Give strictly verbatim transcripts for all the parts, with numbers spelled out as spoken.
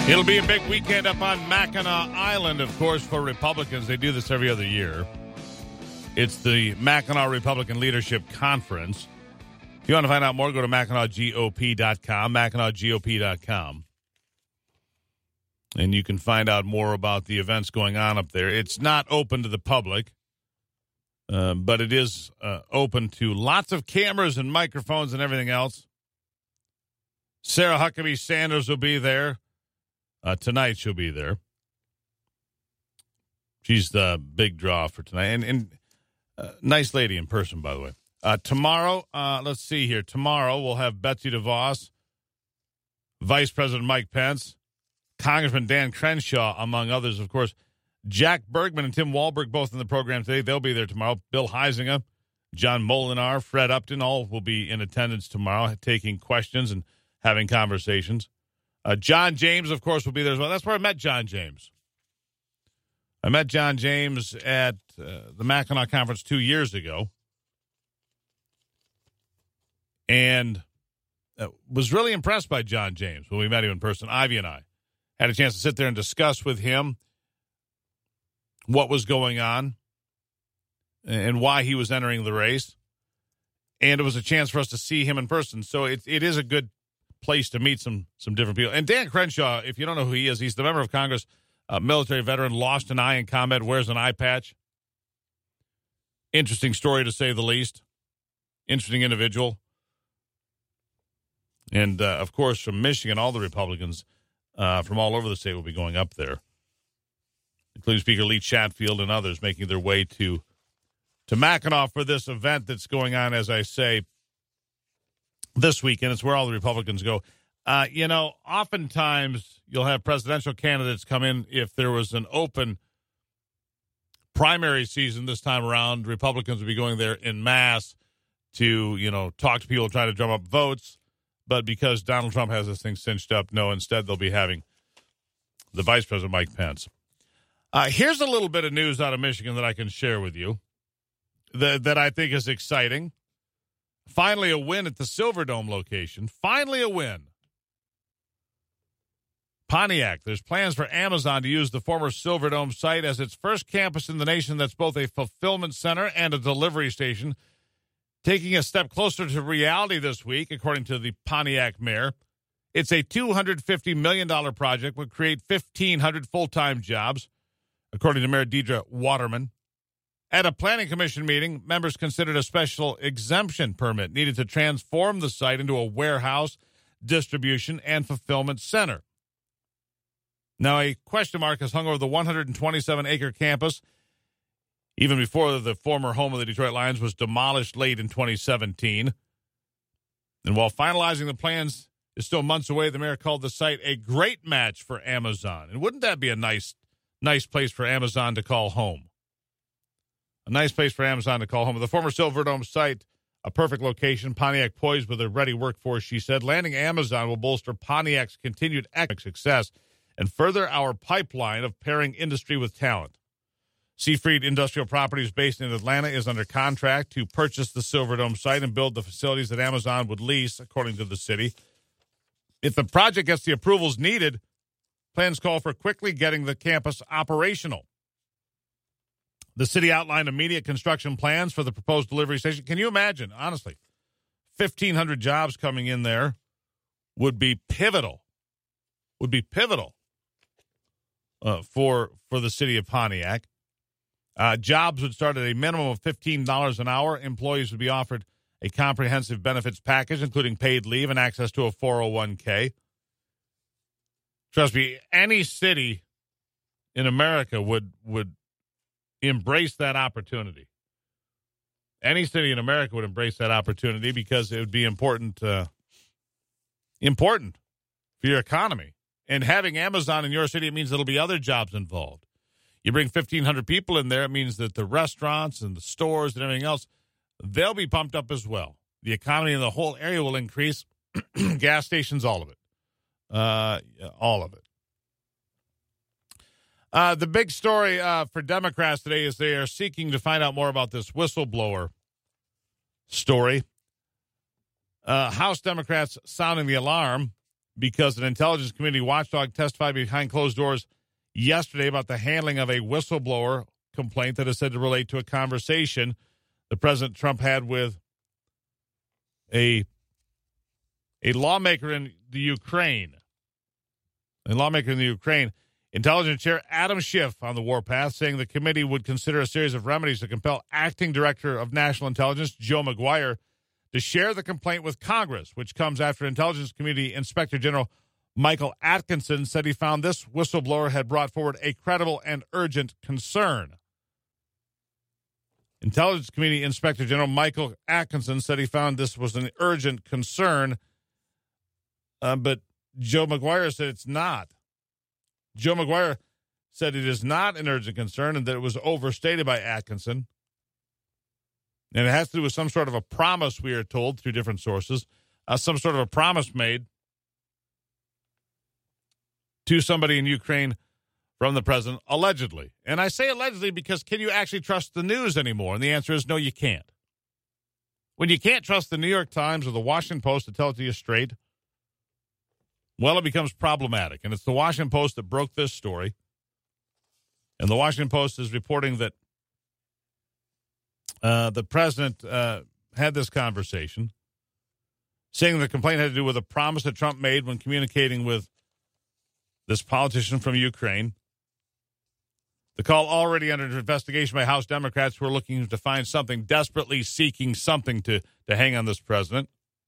It'll be a big weekend up on Mackinac Island, of course, for Republicans. They do this every other year. It's the Mackinac Republican Leadership Conference. If you want to find out more, go to Mackinac G O P dot com, Mackinac G O P dot com. And you can find out more about the events going on up there. It's not open to the public, uh, but it is uh, open to lots of cameras and microphones and everything else. Sarah Huckabee Sanders will be there. Uh, tonight she'll be there. She's the big draw for tonight. And, and uh, nice lady in person, by the way. Uh, tomorrow, uh, let's see here. Tomorrow we'll have Betsy DeVos, Vice President Mike Pence, Congressman Dan Crenshaw, among others, of course. Jack Bergman and Tim Walberg both in the program today. They'll be there tomorrow. Bill Heisinger, John Molinar, Fred Upton, all will be in attendance tomorrow, taking questions and having conversations. Uh, John James, of course, will be there as well. That's where I met John James. I met John James at uh, the Mackinac Conference two years ago. And uh, was really impressed by John James when we met him in person. Ivy and I had a chance to sit there and discuss with him what was going on and why he was entering the race. And it was a chance for us to see him in person. So it, it is a good place to meet some some different people. And Dan Crenshaw, if you don't know who he is, he's the member of Congress, uh, military veteran, lost an eye in combat, wears an eye patch. Interesting story, to say the least. Interesting individual. And, uh, of course, from Michigan, all the Republicans uh, from all over the state will be going up there, including Speaker Lee Chatfield and others making their way to, to Mackinac for this event that's going on, as I say, this weekend. It's where all the Republicans go. Uh, you know, oftentimes you'll have presidential candidates come in. If there was an open primary season this time around, Republicans would be going there en masse to, you know, talk to people, try to drum up votes. But because Donald Trump has this thing cinched up, no, instead they'll be having the Vice President, Mike Pence. Uh, here's a little bit of news out of Michigan that I can share with you that, that I think is exciting. Finally a win at the Silverdome location. Finally a win. Pontiac, there's plans for Amazon to use the former Silverdome site as its first campus in the nation that's both a fulfillment center and a delivery station. Taking a step closer to reality this week, according to the Pontiac mayor. It's a two hundred fifty million dollars project, would create fifteen hundred full-time jobs, according to Mayor Deidre Waterman. At a planning commission meeting, members considered a special exemption permit needed to transform the site into a warehouse, distribution, and fulfillment center. Now, a question mark has hung over the one hundred twenty-seven acre campus, even before the former home of the Detroit Lions was demolished late in twenty seventeen. And while finalizing the plans is still months away, the mayor called the site a great match for Amazon. And wouldn't that be a nice, nice place for Amazon to call home? A nice place for Amazon to call home. The former Silverdome site, a perfect location. Pontiac poised with a ready workforce, she said. Landing Amazon will bolster Pontiac's continued economic success and further our pipeline of pairing industry with talent. Seafried Industrial Properties, based in Atlanta, is under contract to purchase the Silverdome site and build the facilities that Amazon would lease, according to the city. If the project gets the approvals needed, plans call for quickly getting the campus operational. The city outlined immediate construction plans for the proposed delivery station. Can you imagine, honestly, fifteen hundred jobs coming in there would be pivotal, would be pivotal uh, for, for the city of Pontiac. Uh, jobs would start at a minimum of fifteen dollars an hour. Employees would be offered a comprehensive benefits package, including paid leave and access to a four oh one k. Trust me, any city in America would would embrace that opportunity. Any city in America would embrace that opportunity because it would be important, uh, important for your economy. And having Amazon in your city, it means there'll be other jobs involved. You bring fifteen hundred people in there, it means that the restaurants and the stores and everything else, they'll be pumped up as well. The economy in the whole area will increase. Gas stations, all of it. Uh, all of it. Uh, the big story uh, for Democrats today is they are seeking to find out more about this whistleblower story. Uh, House Democrats sounding the alarm because an intelligence community watchdog testified behind closed doors yesterday about the handling of a whistleblower complaint that is said to relate to a conversation that President Trump had with a, a lawmaker in the Ukraine. A lawmaker in the Ukraine. Intelligence Chair Adam Schiff on the warpath, saying the committee would consider a series of remedies to compel Acting Director of National Intelligence, Joe Maguire, to share the complaint with Congress, which comes after Intelligence Community Inspector General Michael Atkinson said he found this whistleblower had brought forward a credible and urgent concern. Intelligence Community Inspector General Michael Atkinson said he found this was an urgent concern, uh, but Joe Maguire said it's not. Joe Maguire said it is not an urgent concern and that it was overstated by Atkinson. And it has to do with some sort of a promise, we are told through different sources, uh, some sort of a promise made to somebody in Ukraine from the president, allegedly. And I say allegedly because can you actually trust the news anymore? And the answer is no, you can't. When you can't trust the New York Times or the Washington Post to tell it to you straight, well, it becomes problematic. And it's the Washington Post that broke this story. And the Washington Post is reporting that uh, the president uh, had this conversation, saying the complaint had to do with a promise that Trump made when communicating with this politician from Ukraine. The call already under investigation by House Democrats who are looking to find something, desperately seeking something to, to hang on this president.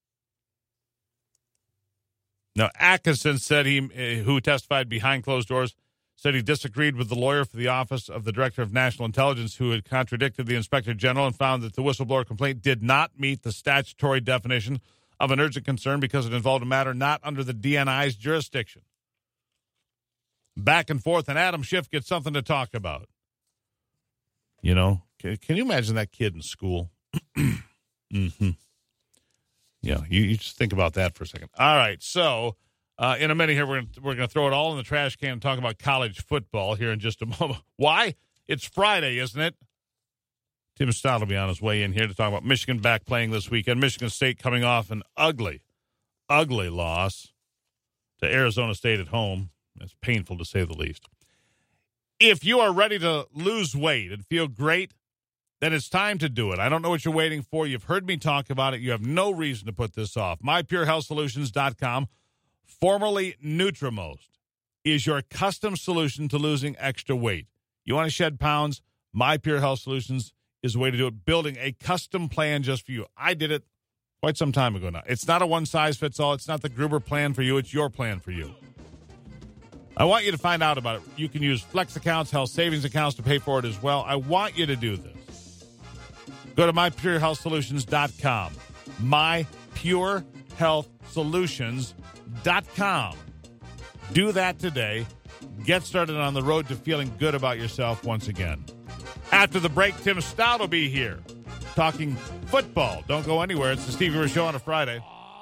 Now, Atkinson said he, who testified behind closed doors, said he disagreed with the lawyer for the Office of the Director of National Intelligence who had contradicted the Inspector General and found that the whistleblower complaint did not meet the statutory definition of an urgent concern because it involved a matter not under the D N I's jurisdiction. Back and forth, and Adam Schiff gets something to talk about. You know, can, can you imagine that kid in school? mm-hmm. Yeah, you, you just think about that for a second. All right, so uh, in a minute here, we're gonna, we're going to throw it all in the trash can and talk about college football here in just a moment. Why? It's Friday, isn't it? Tim Stott will be on his way in here to talk about Michigan back playing this weekend. Michigan State coming off an ugly, ugly loss to Arizona State at home. It's painful to say the least. If you are ready to lose weight and feel great, then it's time to do it. I don't know what you're waiting for. You've heard me talk about it. You have no reason to put this off. my pure health solutions dot com, formerly Nutrimost, is your custom solution to losing extra weight. You want to shed pounds? My Pure Health Solutions is the way to do it, building a custom plan just for you. I did it quite some time ago now. It's not a one-size-fits-all. It's not the Gruber plan for you. It's your plan for you. I want you to find out about it. You can use flex accounts, health savings accounts to pay for it as well. I want you to do this. Go to my pure health solutions dot com. my pure health solutions dot com. Do that today. Get started on the road to feeling good about yourself once again. After the break, Tim Stott will be here talking football. Don't go anywhere. It's the Stevie Ray Show on a Friday.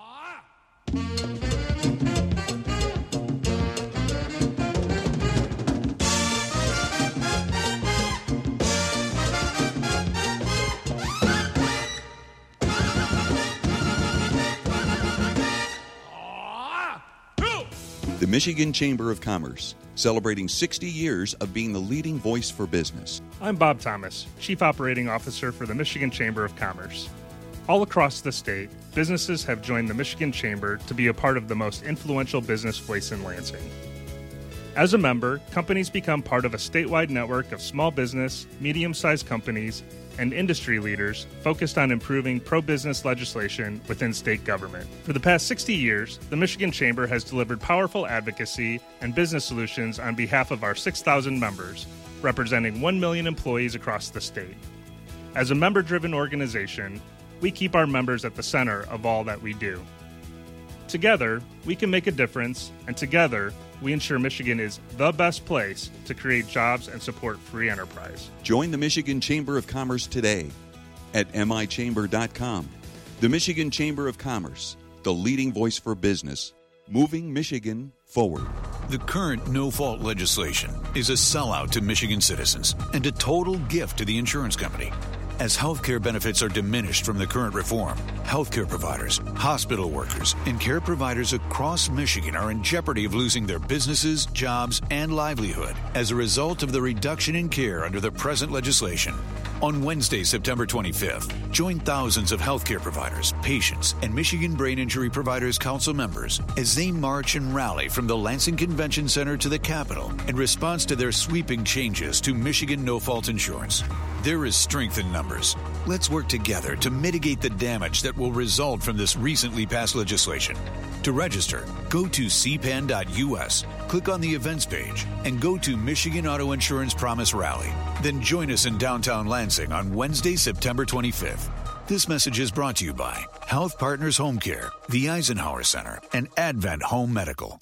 The Michigan Chamber of Commerce, celebrating sixty years of being the leading voice for business. I'm Bob Thomas, Chief Operating Officer for the Michigan Chamber of Commerce. All across the state, businesses have joined the Michigan Chamber to be a part of the most influential business voice in Lansing. As a member, companies become part of a statewide network of small business, medium-sized companies, and industry leaders focused on improving pro-business legislation within state government. For the past sixty years, the Michigan Chamber has delivered powerful advocacy and business solutions on behalf of our six thousand members, representing one million employees across the state. As a member-driven organization, we keep our members at the center of all that we do. Together, we can make a difference, and together, we ensure Michigan is the best place to create jobs and support free enterprise. Join the Michigan Chamber of Commerce today at m i chamber dot com. The Michigan Chamber of Commerce, the leading voice for business, moving Michigan forward. The current no-fault legislation is a sellout to Michigan citizens and a total gift to the insurance company. As healthcare benefits are diminished from the current reform, healthcare providers, hospital workers, and care providers across Michigan are in jeopardy of losing their businesses, jobs, and livelihood as a result of the reduction in care under the present legislation. On Wednesday, September twenty-fifth, join thousands of healthcare providers, patients, and Michigan Brain Injury Providers Council members as they march and rally from the Lansing Convention Center to the Capitol in response to their sweeping changes to Michigan no-fault insurance. There is strength in numbers. Let's work together to mitigate the damage that will result from this recently passed legislation. To register, go to c p a n dot u s, click on the events page, and go to Michigan Auto Insurance Promise Rally. Then join us in downtown Lansing on Wednesday, September twenty-fifth. This message is brought to you by Health Partners Home Care, the Eisenhower Center, and Advent Home Medical.